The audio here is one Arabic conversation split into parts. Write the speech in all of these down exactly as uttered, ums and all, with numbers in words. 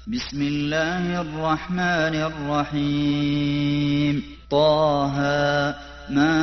بسم الله الرحمن الرحيم طه ما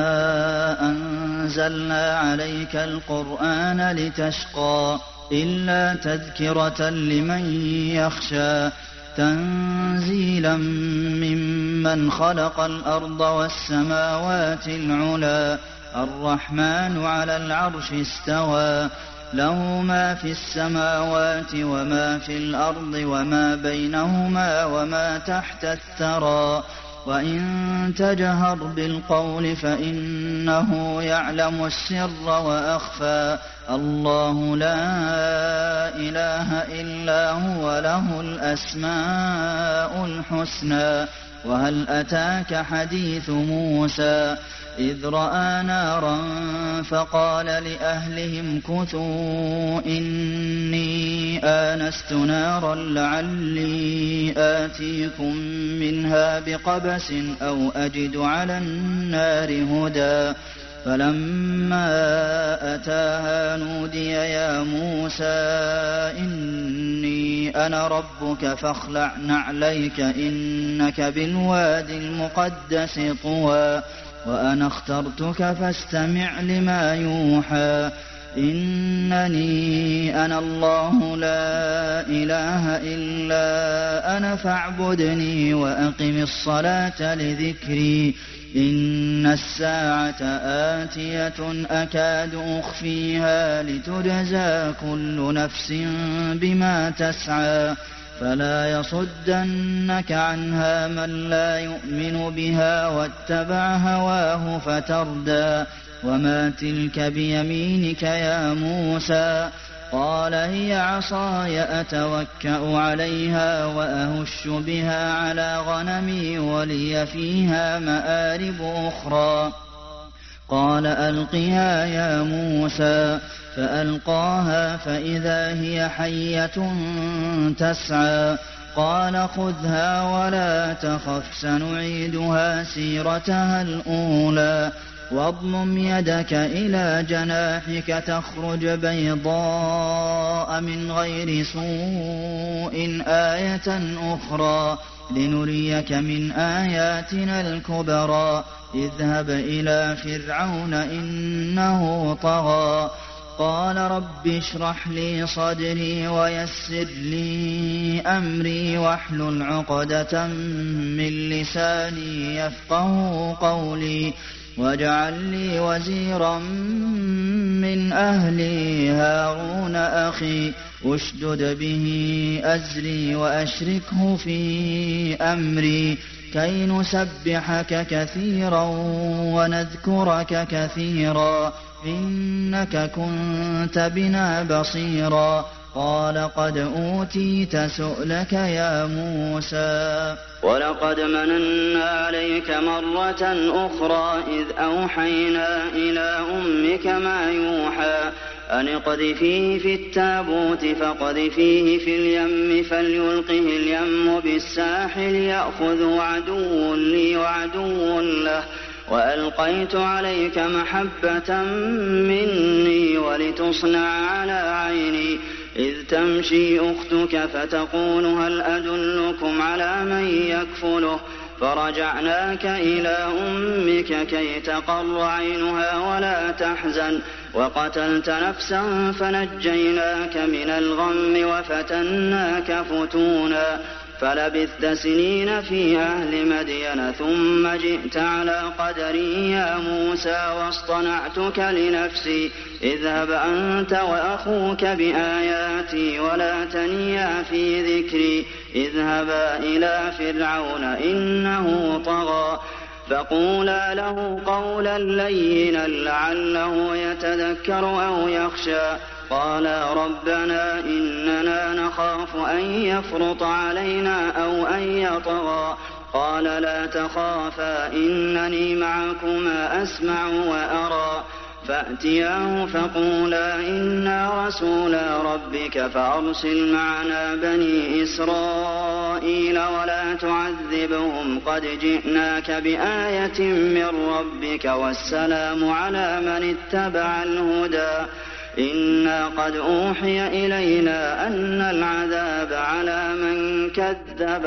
أنزلنا عليك القرآن لتشقى إلا تذكرة لمن يخشى تنزيلا ممن خلق الأرض والسماوات العلى الرحمن على العرش استوى له ما في السماوات وما في الأرض وما بينهما وما تحت الثرى وإن تجهر بالقول فإنه يعلم السر وأخفى الله لا إله إلا هو له الأسماء الحسنى وهل أتاك حديث موسى إذ رأى نارا فقال لأهلهم كثوا إني آنست نارا لعلي آتيكم منها بقبس أو أجد على النار هدى فلما أتاها نودي يا موسى إني أنا ربك فاخلع نعليك إنك بالوادي المقدس طوى وأنا اخترتك فاستمع لما يوحى إنني أنا الله لا إله إلا أنا فاعبدني وأقم الصلاة لذكري إن الساعة آتية أكاد أخفيها لتجزى كل نفس بما تسعى فلا يصدنك عنها من لا يؤمن بها واتبع هواه فتردى وما تلك بيمينك يا موسى قال هي عصاي أتوكأ عليها وأهش بها على غنمي ولي فيها مآرب أخرى قال ألقها يا موسى فألقاها فإذا هي حية تسعى قال خذها ولا تخف سنعيدها سيرتها الأولى واضمم يدك إلى جناحك تخرج بيضاء من غير سوء آية أخرى لنريك من آياتنا الكبرى اذهب إلى فرعون إنه طغى قال رب اشرح لي صدري ويسر لي أمري واحلل عقدة من لساني يفقه قولي واجعل لي وزيرا من أهلي هارون أخي اشدد به أزري وأشركه في أمري كي نسبحك كثيرا ونذكرك كثيرا إنك كنت بنا بصيرا قال قد أوتيت سؤلك يا موسى ولقد مننا عليك مرة أخرى إذ أوحينا إلى أمك ما يوحى أن اقذفيه في التابوت فاقذفيه في اليم فليلقه اليم بالساحل يأخذه عدو لي وعدو له وألقيت عليك محبة مني ولتصنع على عيني إذ تمشي أختك فتقول هل أدلكم على من يكفله فرجعناك إلى أمك كي تقر عينها ولا تحزن وقتلت نفسا فنجيناك من الغم وفتناك فتونا فلبثت سنين في أهل مدين ثم جئت على قدري يا موسى واصطنعتك لنفسي اذهب أنت وأخوك بآياتي ولا تنيا في ذكري اذهبا إلى فرعون إنه طغى فقولا له قولا لينا لعله يتذكر أو يخشى قالا ربنا إننا نخاف أن يفرط علينا أو أن يطغى قال لا تخافا إنني معكما أسمع وأرى فأتياه فقولا إنا رسولا ربك فأرسل معنا بني إسرائيل ولا تعذبهم قد جئناك بآية من ربك والسلام على من اتبع الهدى إنا قد أوحي إلينا أن العذاب على من كذب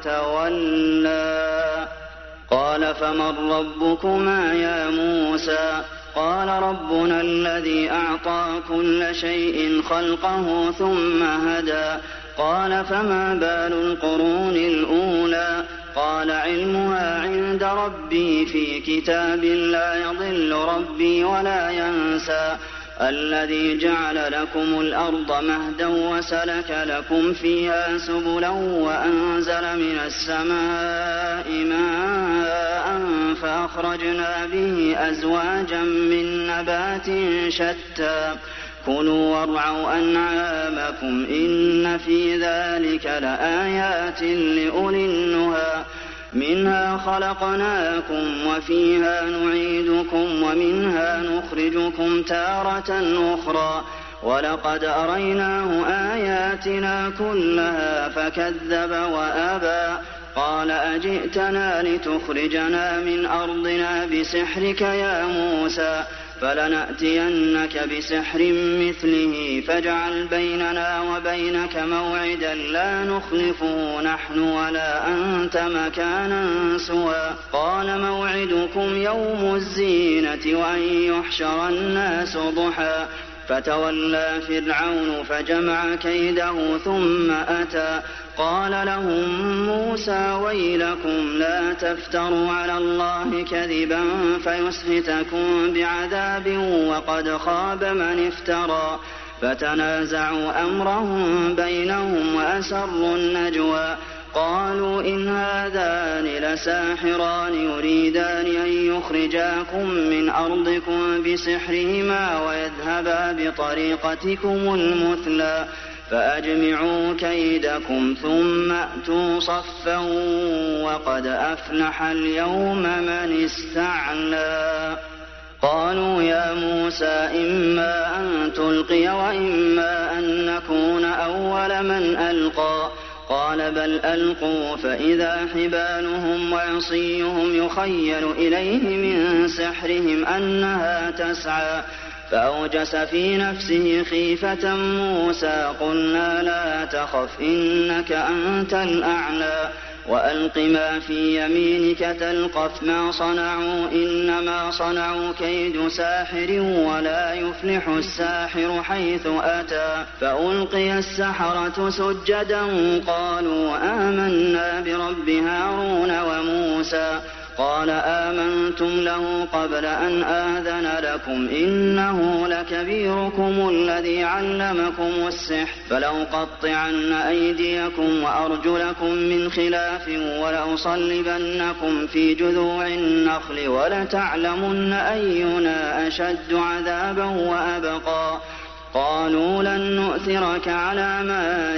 وتولى قال فمن ربكما يا موسى قال ربنا الذي أعطى كل شيء خلقه ثم هدى قال فما بال القرون الأولى قال علمها عند ربي في كتاب لا يضل ربي ولا ينسى الذي جعل لكم الأرض مهدا وسلك لكم فيها سبلا وأنزل من السماء ماء فأخرجنا به أزواجا من نبات شتى كلوا وارعوا أنعامكم إن في ذلك لآيات لأولي النهى منها خلقناكم وفيها نعيدكم ومنها نخرجكم تارة أخرى ولقد أريناه آياتنا كلها فكذب وأبى قال أجئتنا لتخرجنا من أرضنا بسحرك يا موسى فلنأتينك بسحر مثله فاجعل بيننا وبينك موعدا لا نخلفه نحن ولا أنت مكانا سوى قال موعدكم يوم الزينة وأن يحشر الناس ضحى فتولى فرعون فجمع كيده ثم أتى قال لهم موسى ويلكم لا تفتروا على الله كذبا فيسحتكم بعذاب وقد خاب من افترى فتنازعوا أمرهم بينهم وأسروا النجوى قالوا إن هذان لساحران يريدان أن يخرجاكم من أرضكم بسحرهما ويذهبا بطريقتكم المثلى فأجمعوا كيدكم ثم أتوا صفا وقد أفلح اليوم من استعلى قالوا يا موسى إما أن تلقي وإما أن نكون أول من ألقى قال بل ألقوا فإذا حبالهم وعصيهم يخيل إليه من سحرهم أنها تسعى فأوجس في نفسه خيفة موسى قلنا لا تخف إنك أنت الأعلى وألق ما في يمينك تلقف ما صنعوا إنما صنعوا كيد ساحر ولا يفلح الساحر حيث أتى فألقي السحرة سجدا قالوا آمنا برب هارون وموسى قال آمنتم له قبل أن آذن لكم إنه لكبيركم الذي علمكم السحر فلأقطعن أيديكم وأرجلكم من خلاف ولأصلبنكم في جذوع النخل ولتعلمن أينا أشد عذابا وأبقى قالوا لن نؤثرك على ما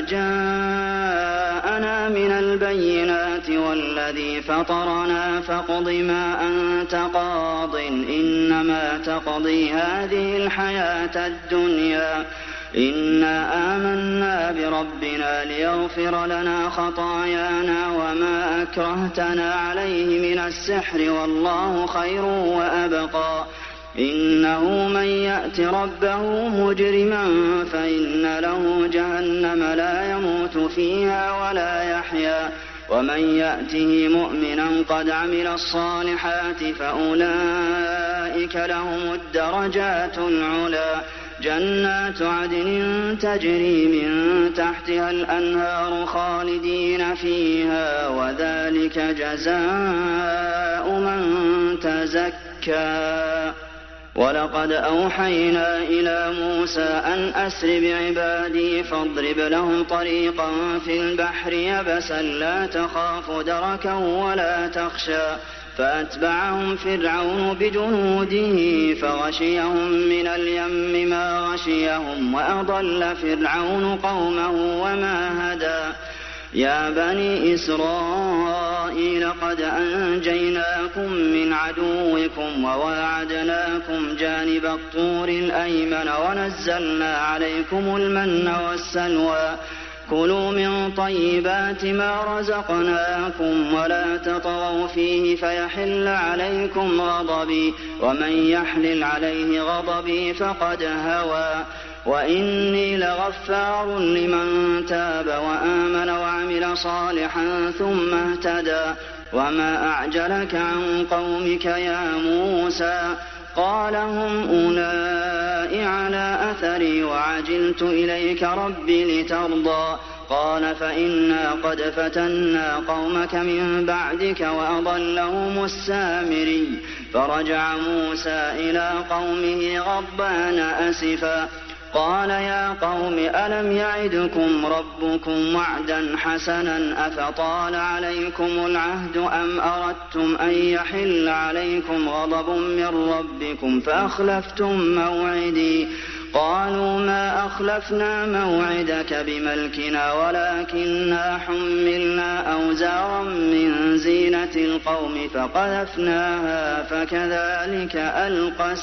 جاءنا من البينات والذي فطرنا فاقض ما أنت قاض إنما تقضي هذه الحياة الدنيا إنا آمنا بربنا ليغفر لنا خطايانا وما أكرهتنا عليه من السحر والله خير وأبقى إنه من يأت ربه مجرما فإن له جهنم لا يموت فيها ولا يحيا ومن يأته مؤمنا قد عمل الصالحات فأولئك لهم الدرجات العلى جنات عدن تجري من تحتها الأنهار خالدين فيها وذلك جزاء من تزكى ولقد أوحينا إلى موسى أن أسر بعبادي فاضرب لهم طريقا في البحر يبسا لا تخاف دركا ولا تخشى فأتبعهم فرعون بجنوده فغشيهم من اليم ما غشيهم وأضل فرعون قومه وما هدى يا بني إسرائيل قد أنجيناكم من عدوكم وواعدناكم جانب الطور الأيمن ونزلنا عليكم المن والسلوى كلوا من طيبات ما رزقناكم ولا تطغوا فيه فيحل عليكم غضبي ومن يحلل عليه غضبي فقد هوى وإني لغفار لمن تاب وآمن وعمل صالحا ثم اهتدى وما أعجلك عن قومك يا موسى قال هم أولئك على أثري وعجلت إليك رب لترضى قال فإنا قد فتنا قومك من بعدك وأضلهم السامري فرجع موسى إلى قومه غضبان أسفا قال يا قوم ألم يعدكم ربكم وعدا حسنا أفطال عليكم العهد أم أردتم أن يحل عليكم غضب من ربكم فأخلفتم موعدي قالوا ما أخلفنا موعدك بملكنا ولكننا حملنا أوزارا من زينة القوم فقذفناها فكذلك ألقى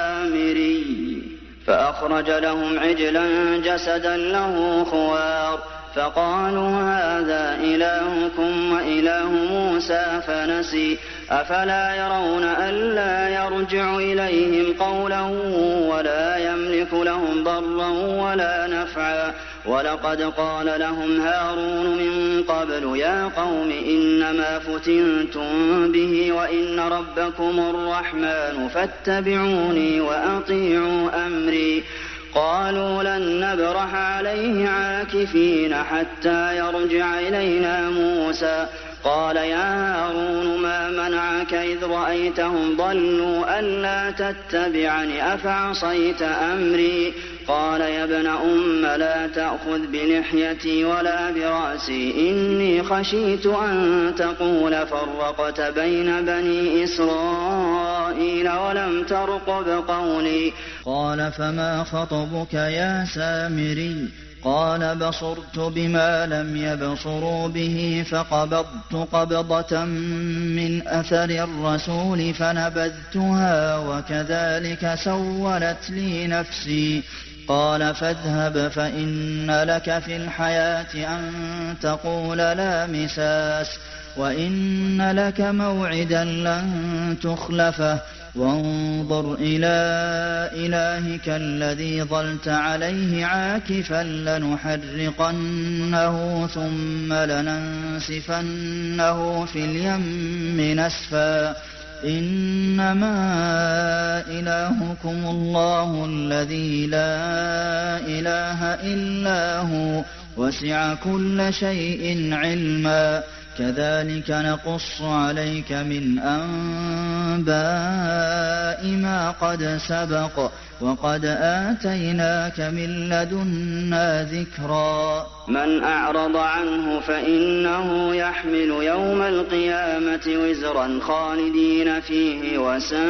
السامري فأخرج لهم عجلا جسدا له خوار فقالوا هذا إلهكم وإله موسى فنسي أفلا يرون ألا يرجع إليهم قولا ولا يملك لهم ضرا ولا نفعا ولقد قال لهم هارون من قبل يا قوم إنما فتنتم به وإن ربكم الرحمن فاتبعوني وأطيعوا أمري قالوا لن نبرح عليه عاكفين حتى يرجع إلينا موسى قال يا هارون ما منعك إذ رأيتهم ضلوا ألا تتبعني أفعصيت أمري قال يا ابن أم لا تأخذ بلحيتي ولا برأسي إني خشيت أن تقول فرقت بين بني إسرائيل ولم ترقب قولي قال فما خطبك يا سامري قال بصرت بما لم يبصروا به فقبضت قبضة من أثر الرسول فنبذتها وكذلك سولت لي نفسي قال فاذهب فإن لك في الحياة أن تقول لا مساس وإن لك موعدا لن تخلفه وانظر إلى إلهك الذي ظلت عليه عاكفا لنحرقنه ثم لننسفنه في اليم نسفا إنما إلهكم الله الذي لا إله إلا هو وسع كل شيء علما كذلك نقص عليك من أنباء ما قد سبق وقد آتيناك من لدنا ذكرا من أعرض عنه فإنه يحمل يوم القيامة وزرا خالدين فيه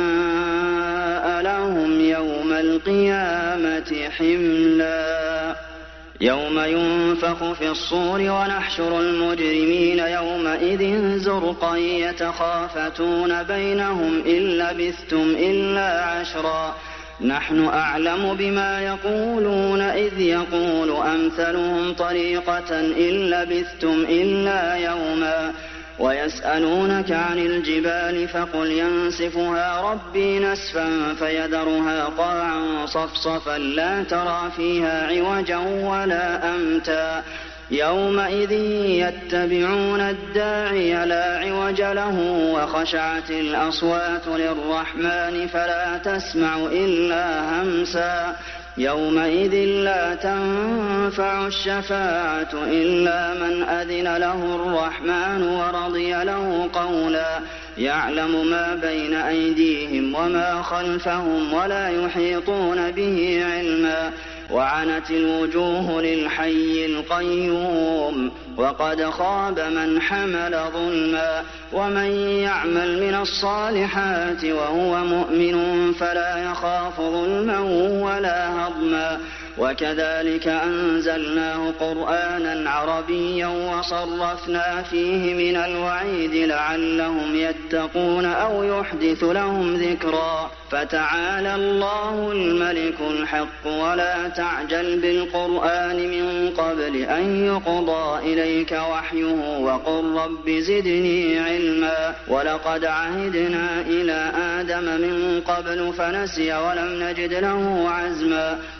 وساء لهم يوم القيامة حملا يوم ينفخ في الصور ونحشر المجرمين يومئذ زرقا يتخافتون بينهم إن لبثتم إلا عشرا نحن أعلم بما يقولون إذ يقول أمثلهم طريقة إن لبثتم إلا يوما ويسألونك عن الجبال فقل ينسفها ربي نسفا فيذرها قاعا صفصفا لا ترى فيها عوجا ولا أمتا يومئذ يتبعون الداعي لا عوج له وخشعت الأصوات للرحمن فلا تسمع إلا همسا يومئذ لا تنفع الشفاعة إلا من أذن له الرحمن ورضي له قولا يعلم ما بين أيديهم وما خلفهم ولا يحيطون به علما وعنت الوجوه للحي القيوم وقد خاب من حمل ظلما ومن يعمل من الصالحات وهو مؤمن فلا يخاف ظلما ولا هضما وكذلك أنزلناه قرآنا عربيا وصرفنا فيه من الوعيد لعلهم يتقون أو يحدث لهم ذكرا فتعالى الله الملك الحق ولا تعجل بالقرآن من قبل أن يقضى إليك وحيه وقل رب زدني علما ولقد عهدنا إلى آدم من قبل فنسي ولم نجد له عزما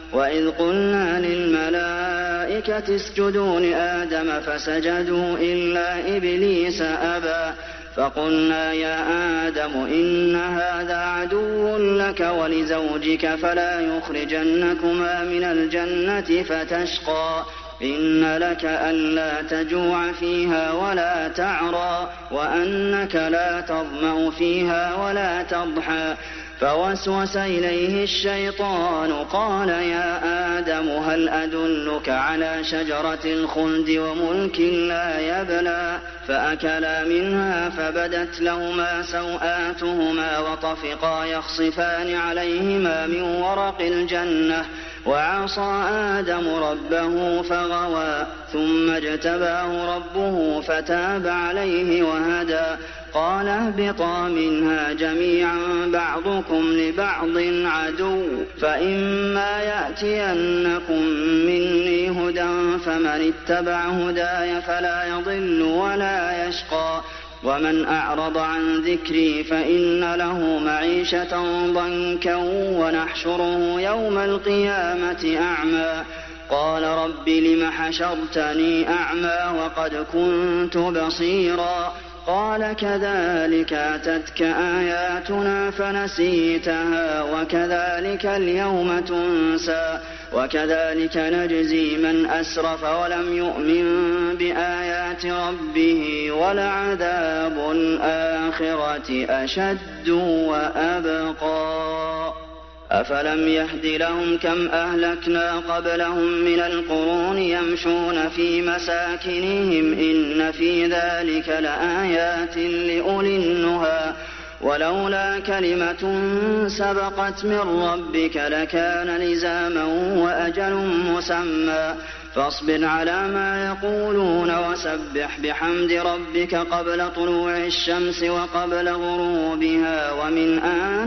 وإذ قلنا للملائكة اسجدوا لآدم فسجدوا إلا إبليس أبى فقلنا يا آدم إن هذا عدو لك ولزوجك فلا يخرجنكما من الجنة فتشقى إن لك ألا تجوع فيها ولا تعرى وأنك لا تظمأ فيها ولا تضحى فوسوس إليه الشيطان قال يا آدم هل أدلك على شجرة الخلد وملك لا يبلى فأكلا منها فبدت لهما سوآتهما وطفقا يخصفان عليهما من ورق الجنة وعصى آدم ربه فغوى ثم اجتباه ربه فتاب عليه وهدى قال اهبطا منها جميعا بعضكم لبعض عدو فإما يأتينكم مني هدى فمن اتبع هداي فلا يضل ولا يشقى ومن أعرض عن ذكري فإن له معيشة ضنكا ونحشره يوم القيامة أعمى قال رب لم حشرتني أعمى وقد كنت بصيرا قال كذلك أتتك آياتنا فنسيتها وكذلك اليوم تنسى وكذلك نجزي من أسرف ولم يؤمن بآيات ربه ولعذاب الآخرة أشد وأبقى أفلم يهد لهم كم أهلكنا قبلهم من القرون يمشون في مساكنهم إن في ذلك لآيات لأولي النهى ولولا كلمة سبقت من ربك لكان لزاما وأجل مسمى فاصبر على ما يقولون وسبح بحمد ربك قبل طلوع الشمس وقبل غروبها ومن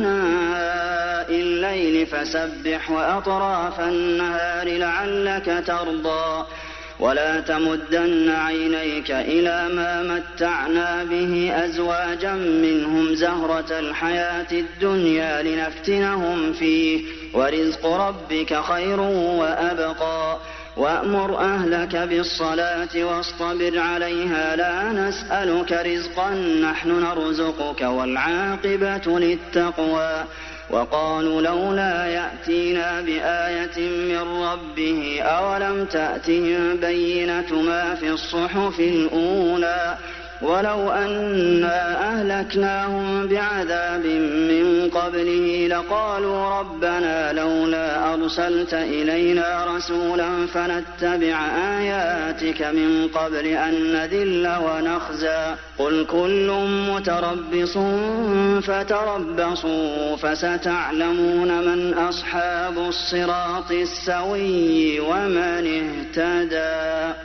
آناء الليل فسبح وأطراف النهار لعلك ترضى ولا تمدن عينيك إلى ما متعنا به أزواجا منهم زهرة الحياة الدنيا لنفتنهم فيه ورزق ربك خير وأبقى وأمر أهلك بالصلاة واصطبر عليها لا نسألك رزقا نحن نرزقك والعاقبة للتقوى وقالوا لولا يأتينا بآية من ربه أولم تأتهم بينة ما في الصحف الأولى ولو أنا أهلكناهم بعذاب من قبله لقالوا ربنا لولا أرسلت إلينا رسولا فنتبع آياتك من قبل أن نذل ونخزى قل كل متربص فتربصوا فستعلمون من أصحاب الصراط السوي ومن اهتدى